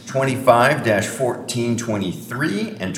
25-1423 and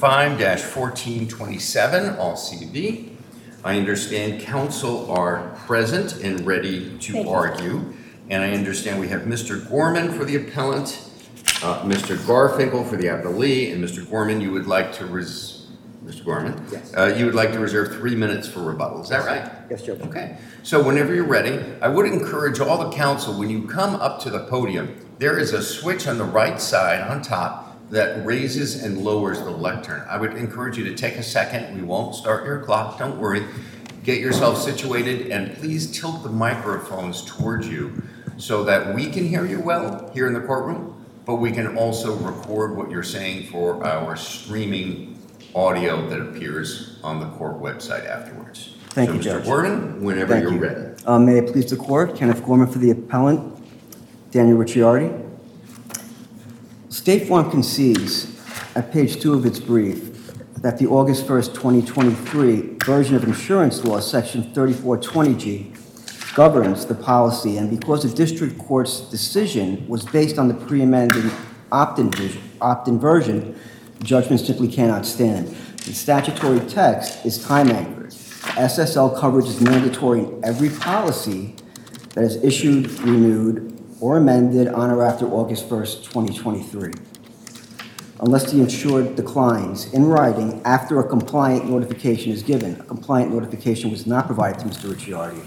25-1427, all CV. I understand counsel are present and ready to argue. And I understand we have Mr. Gorman for the appellant, Mr. Garfinkel for the appellee, and Mr. Gorman, you would like to Mr. Gorman? Yes. You would like to reserve 3 minutes for rebuttal. Is that right? Yes, Judge. Okay. So whenever you're ready, I would encourage all the counsel, when you come up to the podium, there is a switch on the right side on top that raises and lowers the lectern. I would encourage you to take a second. We won't start your clock. Don't worry. Get yourself situated, and please tilt the microphones towards you so that we can hear you well here in the courtroom, but we can also record what you're saying for our streaming audio that appears on the court website afterwards. Thank you, Judge. Mr. Gorman, whenever you're ready. May it please the court, Kenneth Gorman for the appellant, Daniel Ricciardi. State Farm concedes at page 2 of its brief that the August 1st, 2023 version of insurance law, section 3420G, governs the policy, and because the district court's decision was based on the pre-amended opt-in version, the judgment simply cannot stand. The statutory text is time-anchored. SSL coverage is mandatory in every policy that is issued, renewed, or amended on or after August 1st, 2023. Unless the insured declines in writing after a compliant notification is given. A compliant notification was not provided to Mr. Ricciardi.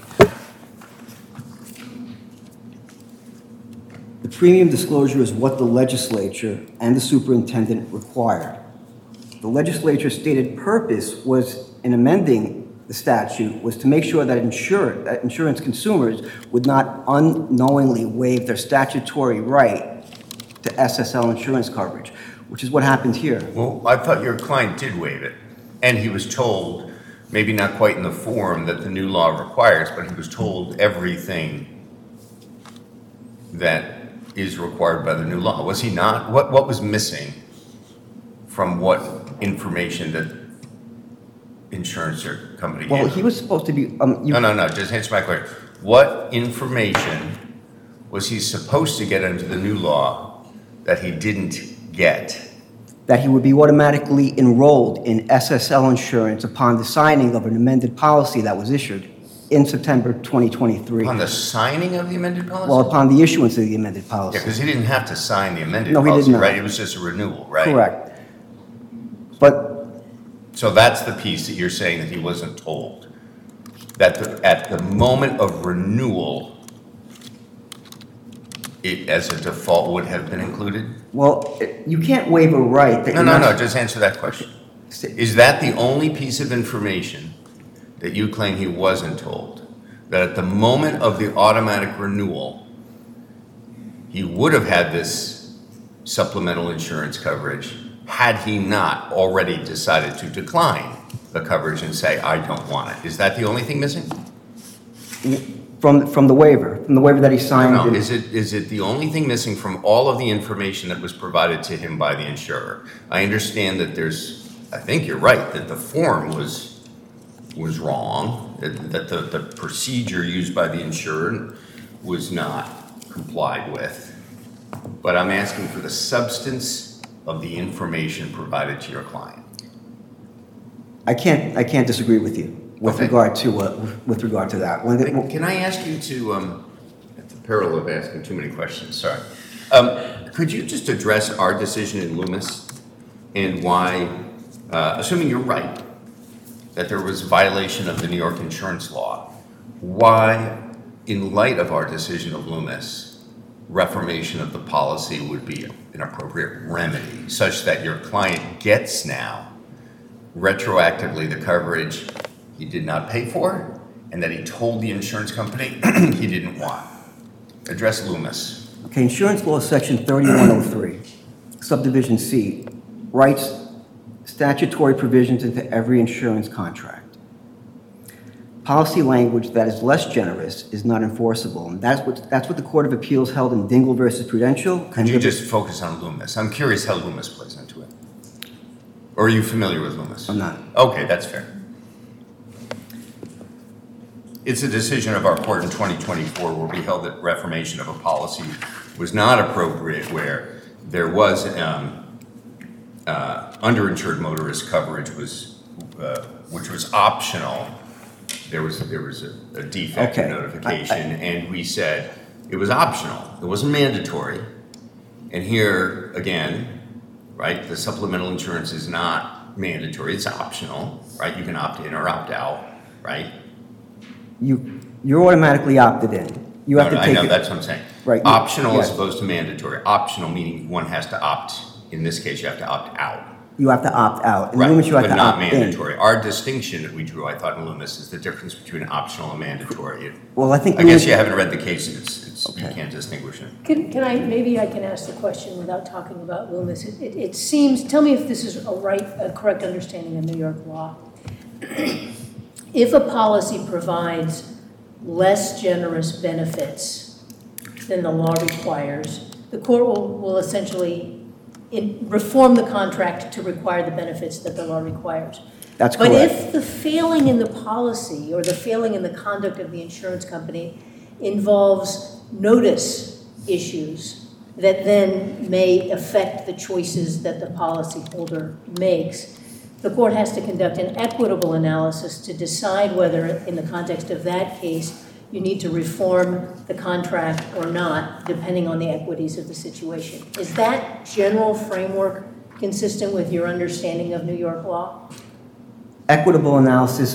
The premium disclosure is what the legislature and the superintendent required. The legislature's stated purpose was, in amending the statute, was to make sure that insurance consumers would not unknowingly waive their statutory right to SSL insurance coverage, which is what happened here. Well, I thought your client did waive it, and he was told, maybe not quite in the form that the new law requires, but he was told everything that is required by the new law. Was he not? What was missing from what information that insurance company gave? Well, he was supposed to be... No, just answer my question. What information was he supposed to get under the new law that he didn't get? That he would be automatically enrolled in SSL insurance upon the signing of an amended policy that was issued in September 2023. Upon the signing of the amended policy? Well, upon the issuance of the amended policy. Yeah, because he didn't have to sign the amended No, he policy, did not. right? It was just a renewal, right? Correct. But so that's the piece that you're saying that he wasn't told. That at the moment of renewal, it as a default would have been included? well, you can't waive a right that No, just answer that question. Is that the only piece of information that you claim he wasn't told? That at the moment of the automatic renewal, he would have had this supplemental insurance coverage had he not already decided to decline the coverage and say, I don't want it. Is that the only thing missing? from the waiver that he signed. No. Is it the only thing missing from all of the information that was provided to him by the insurer? I understand that I think you're right, that the form was wrong, that the procedure used by the insurer was not complied with. But I'm asking for the substance of the information provided to your client. I can't disagree with you with regard to that. Can I ask you to, at the peril of asking too many questions, sorry. Could you just address our decision in Loomis and why, assuming you're right, that there was violation of the New York insurance law, why, in light of our decision of Loomis, reformation of the policy would be an appropriate remedy such that your client gets now retroactively the coverage he did not pay for and that he told the insurance company he didn't want? Address Loomis. Okay, insurance law section 3103, subdivision C, writes statutory provisions into every insurance contract. Policy language that is less generous is not enforceable, and that's what the Court of Appeals held in Dingle versus Prudential. Could you just focus on Loomis? I'm curious how Loomis plays into it. Or are you familiar with Loomis? I'm not. Okay, that's fair. It's a decision of our court in 2024 where we held that reformation of a policy was not appropriate where there was underinsured motorist coverage which was optional. There was a defect in Okay. notification, and we said it was optional. It wasn't mandatory. And here again, right? The supplemental insurance is not mandatory; it's optional, right? You can opt in or opt out, right? You're automatically opted in. You have to I take know it. that's what I'm saying. Right. Optional Yes. as opposed to mandatory. Optional meaning one has to opt. In this case, you have to opt out. You have to opt out. In Right, Loomis, you have but to not opt in. mandatory. Our distinction that we drew, I thought, in Loomis is the difference between optional and mandatory. Well, I think I guess you haven't read the cases. You Okay. can't distinguish it. Maybe I can ask the question without talking about Loomis. It seems, tell me if this is a correct understanding of New York law. If a policy provides less generous benefits than the law requires, the court will essentially reform the contract to require the benefits that the law requires. That's But correct. if the failing in the policy or the failing in the conduct of the insurance company involves notice issues that then may affect the choices that the policyholder makes, the court has to conduct an equitable analysis to decide whether, in the context of that case, you need to reform the contract or not, depending on the equities of the situation. Is that general framework consistent with your understanding of New York law? Equitable analysis,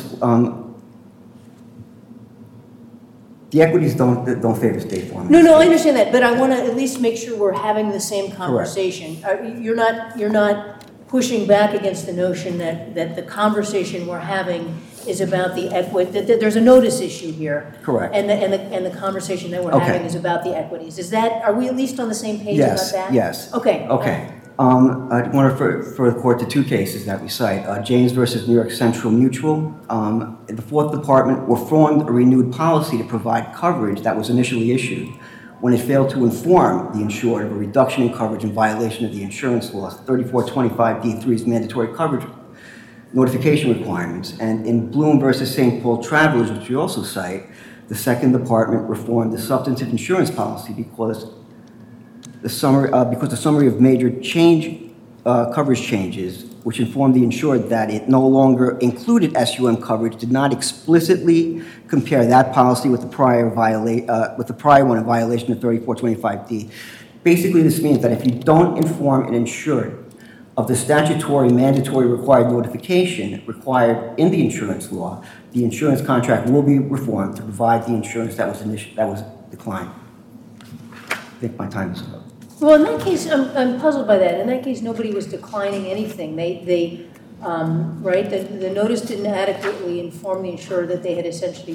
the equities don't favor State Farm. No, I understand that, but I want to at least make sure we're having the same conversation. You're not pushing back against the notion that the conversation we're having is about the that there's a notice issue here. Correct. And the conversation that we're Okay. having is about the equities. Are we at least on the same page about that? Yes. Okay. Okay. I want to refer the court to two cases that we cite. James versus New York Central Mutual. The Fourth Department reformed a renewed policy to provide coverage that was initially issued when it failed to inform the insured of a reduction in coverage in violation of the insurance laws, 3425D3's mandatory coverage notification requirements. And in Bloom versus St. Paul Travelers, which we also cite, the Second Department reformed the substantive insurance policy because the summary of major coverage changes, which informed the insured that it no longer included SUM coverage, did not explicitly compare that policy with the prior one in violation of 3425D. Basically, this means that if you don't inform an insured of the statutory mandatory required notification required in the insurance law, the insurance contract will be reformed to provide the insurance that was declined. I think my time is up. Well, in that case, I'm puzzled by that. In that case, nobody was declining anything. The notice didn't adequately inform the insured that they had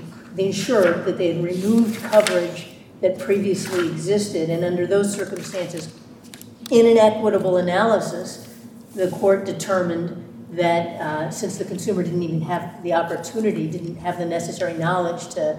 removed coverage that previously existed. And under those circumstances, in an equitable analysis, the court determined that since the consumer didn't even have the opportunity, didn't have the necessary knowledge to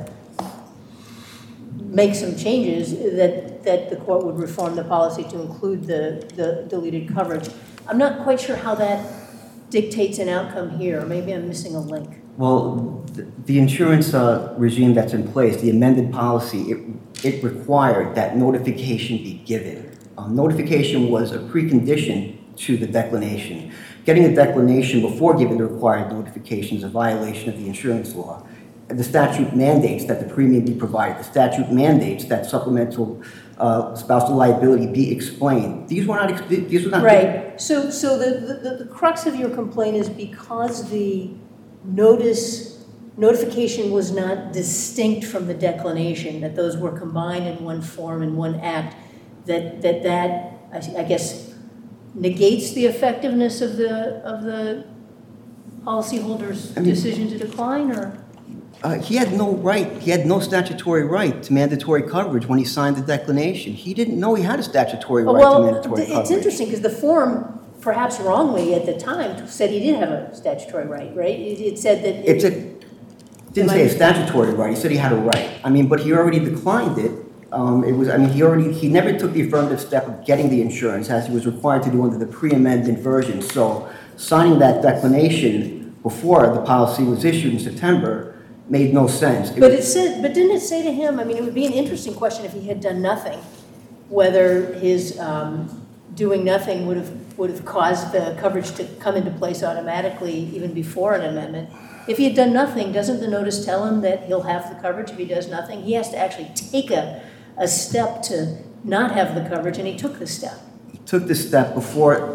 make some changes, that the court would reform the policy to include the deleted coverage. I'm not quite sure how that dictates an outcome here. Maybe I'm missing a link. Well, the insurance regime that's in place, the amended policy, it required that notification be given. Notification was a precondition to the declination. Getting a declination before giving the required notification is a violation of the insurance law. The statute mandates that the premium be provided. The statute mandates that supplemental spousal liability be explained. These were not. Right. So the crux of your complaint is because the notification was not distinct from the declination, that those were combined in one form in one act, that I guess negates the effectiveness of the policyholder's decision to decline, or? He had no right. He had no statutory right to mandatory coverage when he signed the declination. He didn't know he had a statutory right to mandatory coverage. It's interesting because the form, perhaps wrongly at the time, said he did have a statutory right. It said that. Didn't say a statutory right. He said he had a right. But he already declined it. He never took the affirmative step of getting the insurance as he was required to do under the pre-amended version. So signing that declination before the policy was issued in September made no sense. But didn't it say to him? It would be an interesting question if he had done nothing, whether his doing nothing would have caused the coverage to come into place automatically even before an amendment. If he had done nothing, doesn't the notice tell him that he'll have the coverage if he does nothing? He has to actually take a step to not have the coverage, and he took the step. He took this step before,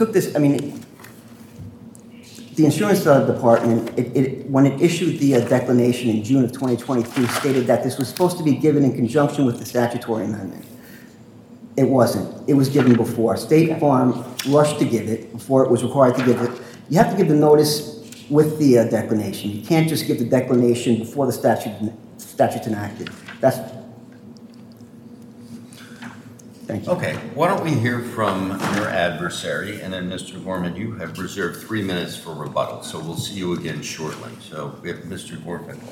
the insurance department, when it issued the declination in June of 2023, stated that this was supposed to be given in conjunction with the statutory amendment. It wasn't. It was given before. State Farm rushed to give it before it was required to give it. You have to give the notice with the declination. You can't just give the declination before the statute's enacted. Thank you. Okay, why don't we hear from your adversary, and then Mr. Gorman, you have reserved 3 minutes for rebuttal, so we'll see you again shortly. So we have Mr. Gorfinkel.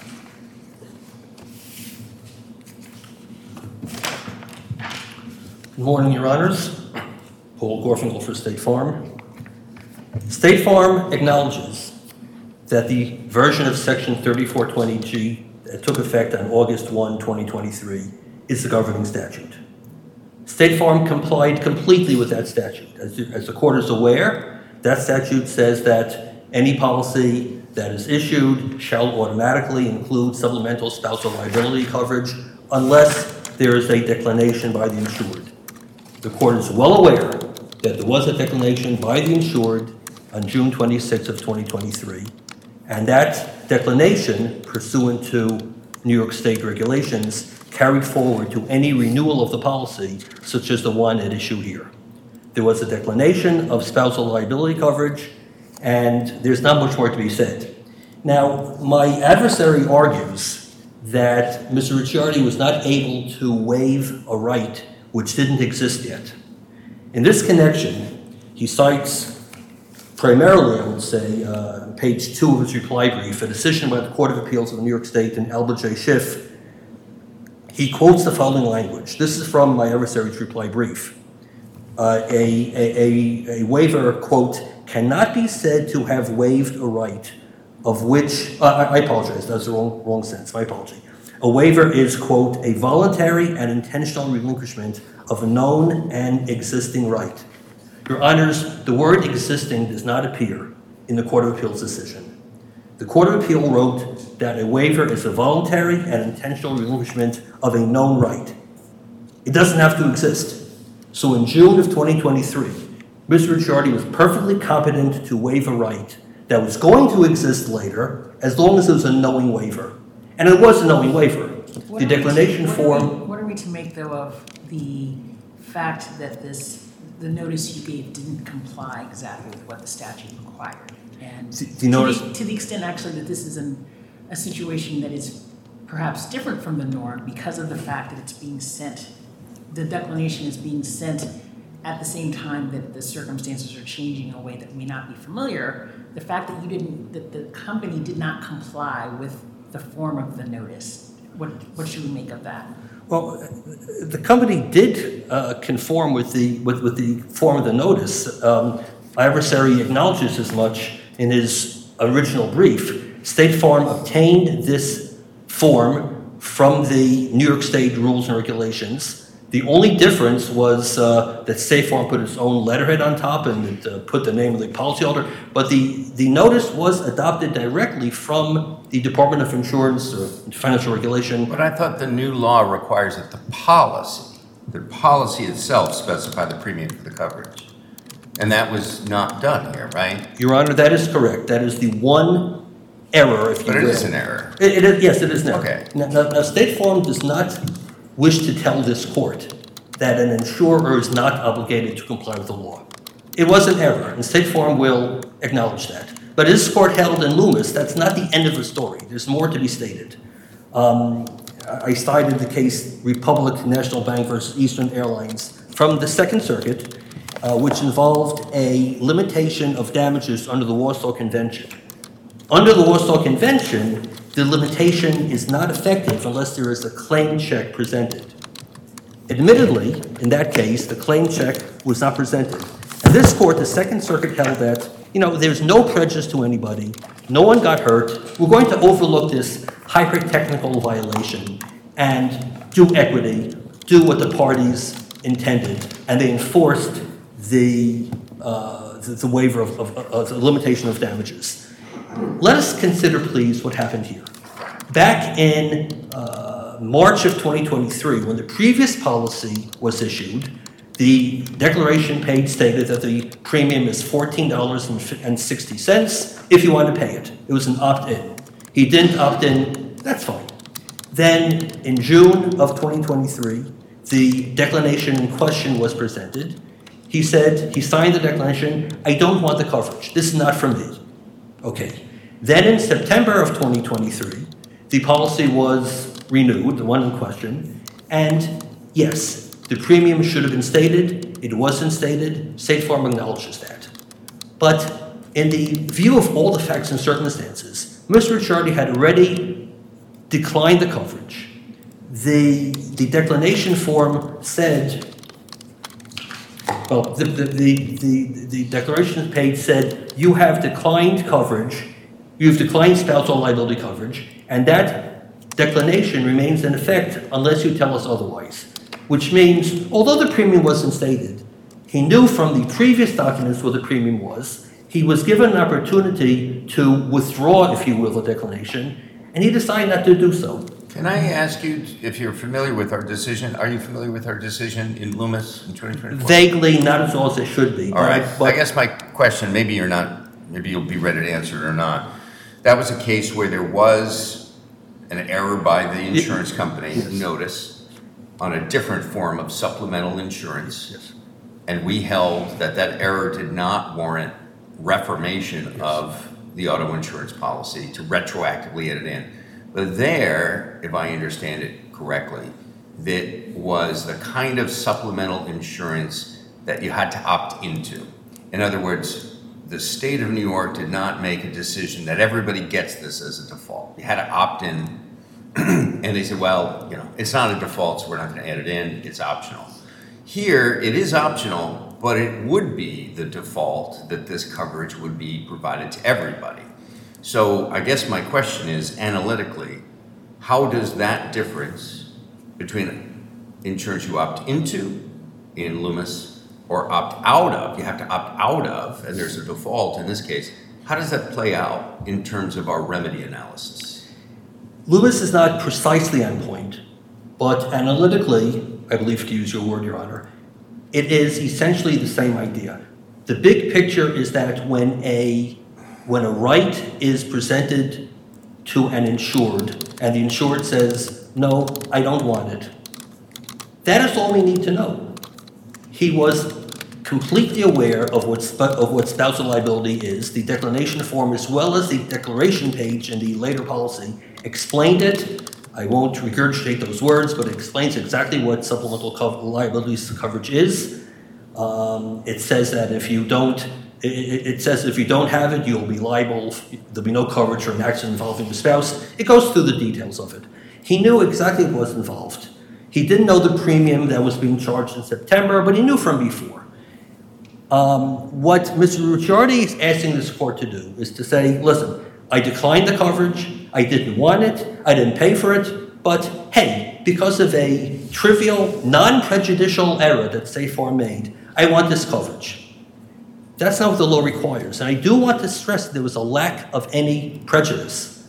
Good morning, Your Honors. Paul Gorfinkel for State Farm. State Farm acknowledges that the version of Section 3420G that took effect on August 1, 2023 is the governing statute. State Farm complied completely with that statute. As the court is aware, that statute says that any policy that is issued shall automatically include supplemental spousal liability coverage unless there is a declination by the insured. The court is well aware that there was a declination by the insured on June 26 of 2023, and that declination, pursuant to New York State regulations, carried forward to any renewal of the policy, such as the one at issue here. There was a declination of spousal liability coverage, and there's not much more to be said. Now, my adversary argues that Mr. Ricciardi was not able to waive a right which didn't exist yet. In this connection, he cites primarily, I would say, page 2 of his reply brief, a decision by the Court of Appeals of New York State in Albert J. Schiff. He quotes the following language. This is from my adversary's reply brief. A waiver, quote, cannot be said to have waived a right of which, I apologize, that's the wrong sentence, my apology. A waiver is, quote, a voluntary and intentional relinquishment of a known and existing right. Your Honors, the word existing does not appear in the Court of Appeals decision. The Court of Appeal wrote that a waiver is a voluntary and intentional relinquishment of a known right. It doesn't have to exist. So in June of 2023, Mr. Ricciardi was perfectly competent to waive a right that was going to exist later, as long as it was a knowing waiver. And it was a knowing waiver. The declination form... What are we to make, though, of the fact that the notice you gave didn't comply exactly with what the statute required? And to the extent, actually, that this is a situation that is perhaps different from the norm because of the fact that it's being sent, the declination is being sent at the same time that the circumstances are changing in a way that may not be familiar, the fact that that the company did not comply with the form of the notice, what should we make of that? Well, the company did conform with the form of the notice. My adversary acknowledges as much in his original brief. State Farm obtained this form from the New York State rules and regulations. The only difference was that State Farm put its own letterhead on top and it put the name of the policyholder, but the notice was adopted directly from the Department of Insurance or Financial Regulation. But I thought the new law requires that the policy itself specify the premium for the coverage. And that was not done here, right? Your Honor, that is correct. That is the one error, if you will. But it is an error. Yes, it is an error. Okay. Now, State Farm does not wish to tell this court that an insurer is not obligated to comply with the law. It was an error, and State Farm will acknowledge that. But as this court held in Loomis, that's not the end of the story. There's more to be stated. I cited the case Republic National Bank versus Eastern Airlines from the Second Circuit, which involved a limitation of damages under the Warsaw Convention. Under the Warsaw Convention, the limitation is not effective unless there is a claim check presented. Admittedly, in that case, the claim check was not presented. And this court, the Second Circuit, held that, there's no prejudice to anybody. No one got hurt. We're going to overlook this hyper-technical violation and do equity, do what the parties intended. And they enforced the waiver of the limitation of damages. Let us consider, please, what happened here. Back in March of 2023, when the previous policy was issued, the declaration page stated that the premium is $14.60 if you want to pay it. It was an opt-in. He didn't opt in, that's fine. Then in June of 2023, the declaration in question was presented. He said, he signed the declaration, I don't want the coverage. This is not for me. Okay. Then in September of 2023, the policy was renewed, the one in question, and yes, the premium should have been stated. It wasn't stated. State Farm acknowledges that. But in the view of all the facts and circumstances, Mr. Ricciardi had already declined the coverage. The declination form said, well, the declaration page said, you have declined coverage, you've declined spousal liability coverage, and that declination remains in effect unless you tell us otherwise. Which means, although the premium wasn't stated, he knew from the previous documents what the premium was. He was given an opportunity to withdraw, if you will, the declination, and he decided not to do so. Can I ask you if you're familiar with our decision? Are you familiar with our decision in Loomis in 2024? Vaguely, not as well as it should be. All right. I guess my question, maybe you're not, maybe you'll be ready to answer it or not. That was a case where there was an error by the insurance company, notice, on a different form of supplemental insurance. Yes. And we held that that error did not warrant reformation of the auto insurance policy to retroactively add it in. But there, if I understand it correctly, that was the kind of supplemental insurance that you had to opt into. In other words, the state of New York did not make a decision that everybody gets this as a default. You had to opt in, and they said, well, it's not a default, so we're not going to add it in, it's optional. Here, it is optional, but it would be the default that this coverage would be provided to everybody. So I guess my question is, analytically, how does that difference between insurance you opt into in Loomis or opt out of, you have to opt out of, and there's a default in this case, how does that play out in terms of our remedy analysis? Loomis is not precisely on point, but analytically, I believe to use your word, Your Honor, it is essentially the same idea. The big picture is that when a right is presented to an insured and the insured says, no, I don't want it, that is all we need to know. He was completely aware of what spousal liability is. The declination form, as well as the declaration page in the later policy, explained it. I won't regurgitate those words, but it explains exactly what supplemental liabilities coverage is. It says that if you don't have it, you'll be liable. There'll be no coverage for an accident involving the spouse. It goes through the details of it. He knew exactly what was involved. He didn't know the premium that was being charged in September, but he knew from before. What Mr. Ricciardi is asking this court to do is to say, listen, I declined the coverage, I didn't want it, I didn't pay for it, but hey, because of a trivial, non-prejudicial error that State Farm made, I want this coverage. That's not what the law requires. And I do want to stress that there was a lack of any prejudice.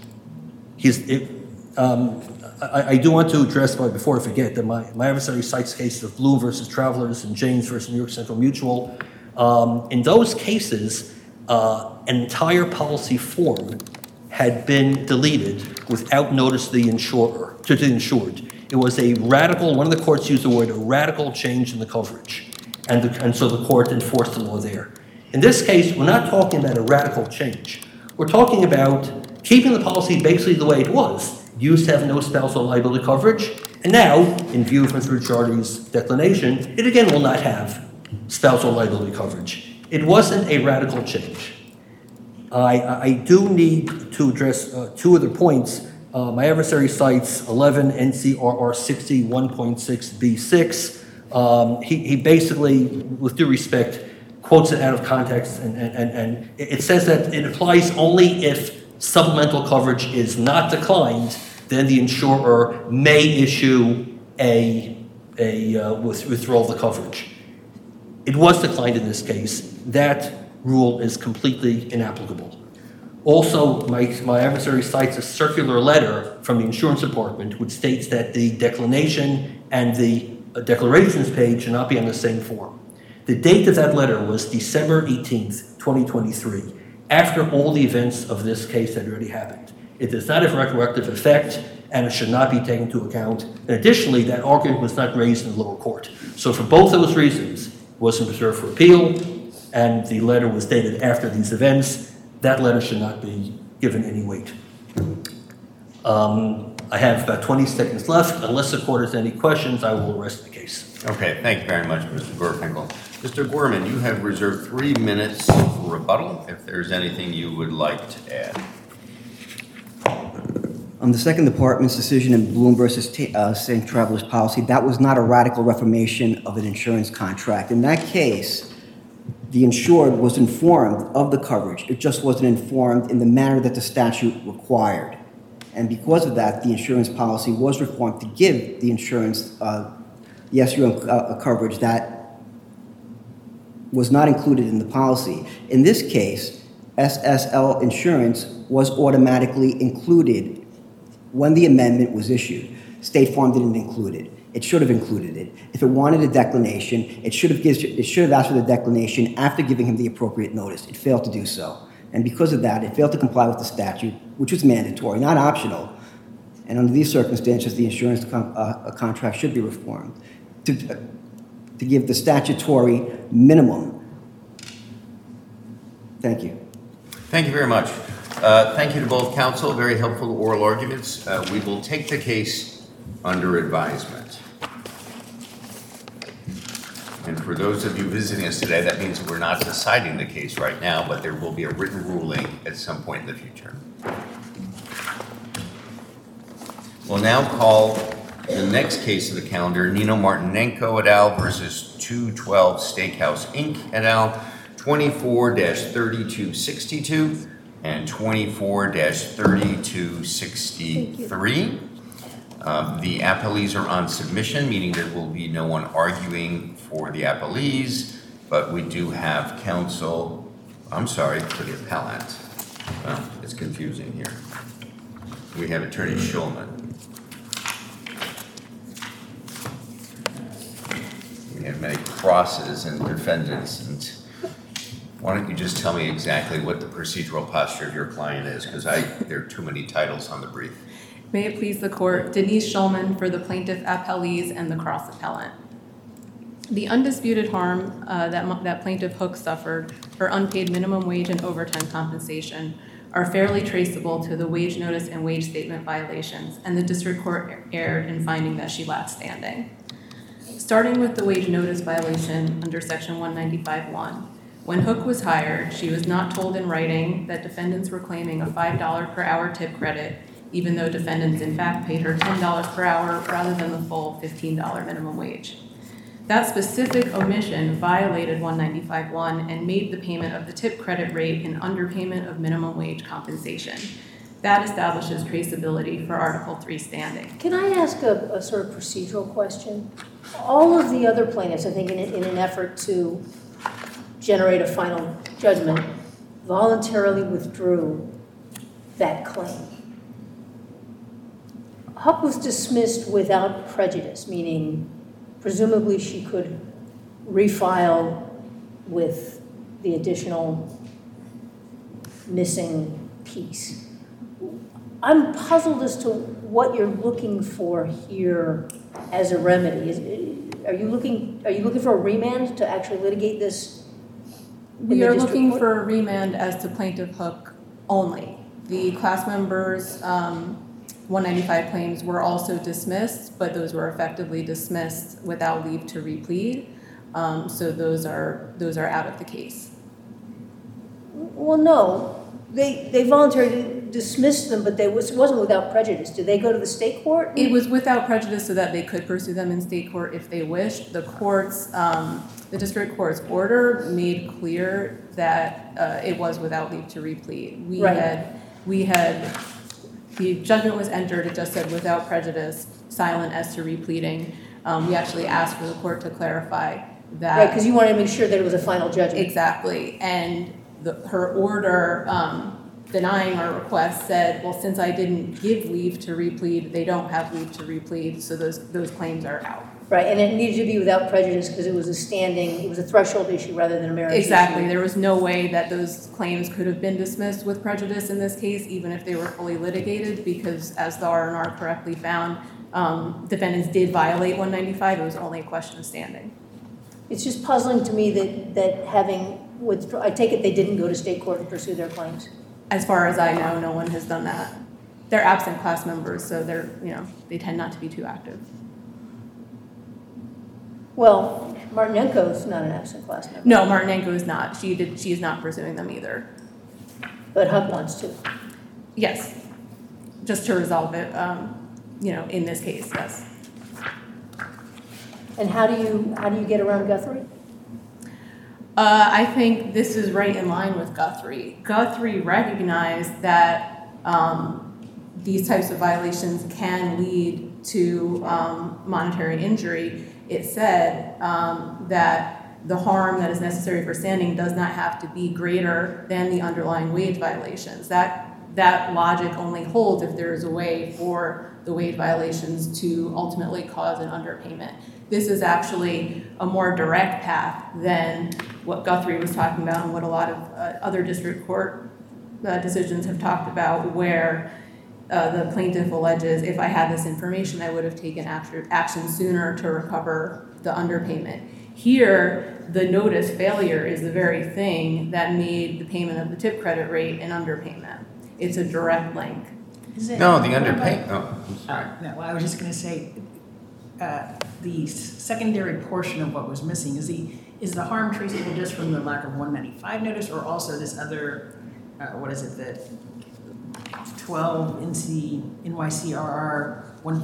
I do want to address, before I forget, that my adversary cites cases of Bloom versus Travelers and James versus New York Central Mutual. In those cases, an entire policy form had been deleted without notice to the insured. It was a radical, one of the courts used the word, a radical change in the coverage. And so the court enforced the law there. In this case, we're not talking about a radical change. We're talking about keeping the policy basically the way it was. It used to have no spousal liability coverage, and now, in view of Mr. Ricciardi's declination, it again will not have spousal liability coverage. It wasn't a radical change. I do need to address two other points. My adversary cites 11 NCRR 61.6B6. He basically, with due respect, quotes it out of context, and it says that it applies only if supplemental coverage is not declined, then the insurer may issue a withdrawal of the coverage. it was declined in this case, that rule is completely inapplicable. Also, my adversary cites a circular letter from the insurance department which states that the declination and the declarations page should not be on the same form. The date of that letter was December 18th, 2023, after all the events of this case had already happened. It does not have retroactive effect, and it should not be taken into account. And additionally, that argument was not raised in the lower court. So for both those reasons, it wasn't preserved for appeal, and the letter was dated after these events. That letter should not be given any weight. I have about 20 seconds left. Unless the court has any questions, I will rest the case. Okay, thank you very much, Mr. Gorfinkel. Mr. Gorman, you have reserved 3 minutes for rebuttal, if there's anything you would like to add. On the Second Department's decision in Bloom versus St. Travelers Policy, that was not a radical reformation of an insurance contract. In that case, the insured was informed of the coverage. It just wasn't informed in the manner that the statute required. And because of that, the insurance policy was reformed to give the insurance, the SUM coverage that was not included in the policy. In this case, SSL insurance was automatically included when the amendment was issued. State Farm didn't include it. It should have included it. If it wanted a declination, it should have asked for the declination after giving him the appropriate notice. It failed to do so. And because of that, it failed to comply with the statute, which was mandatory, not optional. And under these circumstances, the insurance contract should be reformed to give the statutory minimum. Thank you. Thank you very much. Thank you to both counsel. Very helpful oral arguments. We will take the case under advisement. And for those of you visiting us today, that means we're not deciding the case right now, but there will be a written ruling at some point in the future. We'll now call the next case of the calendar, Nino Martinenko et al. Versus 212 Steakhouse Inc. et al. 24-3262 and 24-3263. The appellees are on submission, meaning there will be no one arguing for the appellees, but we do have counsel, for the appellant. Well, it's confusing here. We have Attorney Schulman. We have many crosses and defendants, and why don't you just tell me exactly what the procedural posture of your client is, because there are too many titles on the brief. May it please the court, Denise Schulman for the plaintiff appellees and the cross appellant. The undisputed harm that plaintiff Hook suffered for unpaid minimum wage and overtime compensation are fairly traceable to the wage notice and wage statement violations, and the district court erred in finding that she lacked standing. Starting with the wage notice violation under section 195.1, when Hook was hired, she was not told in writing that defendants were claiming a $5 per hour tip credit, even though defendants in fact paid her $10 per hour rather than the full $15 minimum wage. That specific omission violated 195.1 and made the payment of the tip credit rate an underpayment of minimum wage compensation. That establishes traceability for Article 3 standing. Can I ask a sort of procedural question? All of the other plaintiffs, I think in an effort to generate a final judgment, voluntarily withdrew that claim. Huck was dismissed without prejudice, meaning presumably she could refile with the additional missing piece. I'm puzzled as to what you're looking for here as a remedy. Are you looking for a remand to actually litigate this? We are looking for a remand as to plaintiff Hook only. The class members' 195 claims were also dismissed, but those were effectively dismissed without leave to replead. So those are out of the case. Well, no, they voluntarily dismissed them, but it wasn't without prejudice. Did they go to the state court? It was without prejudice so that they could pursue them in state court if they wished. The district court's order made clear that it was without leave to replead. The judgment was entered, it just said without prejudice, silent as to repleading. We actually asked for the court to clarify that. Right, because you wanted to make sure that it was a final judgment. Exactly, and her order denying our request said, well, since I didn't give leave to replead, they don't have leave to replead, so those claims are out. Right, and it needed to be without prejudice because it was a threshold issue rather than a merits issue. Exactly, there was no way that those claims could have been dismissed with prejudice in this case, even if they were fully litigated, because as the R&R correctly found, defendants did violate 195, it was only a question of standing. It's just puzzling to me that I take it they didn't go to state court and pursue their claims. As far as I know, no one has done that. They're absent class members, so they tend not to be too active. Well, Martinenko's not an absent class member. No, Martinenko is not. She is not pursuing them either. But Huck wants to. Yes, just to resolve it, in this case, yes. And how do you get around Guthrie? I think this is right in line with Guthrie. Guthrie recognized that these types of violations can lead to monetary injury. It said that the harm that is necessary for standing does not have to be greater than the underlying wage violations. That logic only holds if there is a way for the wage violations to ultimately cause an underpayment. This is actually a more direct path than what Guthrie was talking about and what a lot of other district court decisions have talked about, where the plaintiff alleges, if I had this information, I would have taken action sooner to recover the underpayment. Here, the notice failure is the very thing that made the payment of the tip credit rate an underpayment. It's a direct link. No, the underpayment, No, well, I was just going to say, the secondary portion of what was missing, is the harm traceable just from the lack of 195 notice, or also this other, the 12 NYCRR